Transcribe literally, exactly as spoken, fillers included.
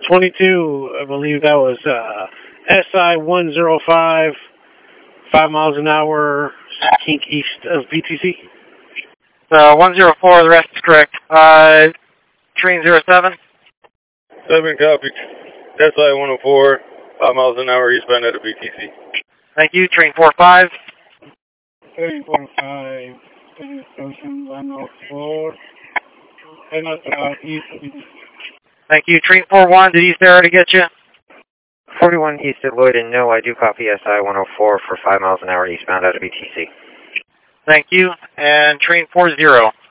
twenty-two, I believe that was uh, S I one oh five, five miles an hour, kink east of B T C. Uh, one oh four, the rest is correct. Uh, train zero seven. seven copy. S I one oh four, five miles an hour eastbound out of B T C. Thank you. Train four five. Train four five, station one oh four, and uh, east of B T C. Thank you. Train four one, did East Arrow to get you? forty-one east at Lloyd, and no, I do copy S I one oh four for five miles an hour eastbound out of B T C. Thank you. And train four zero.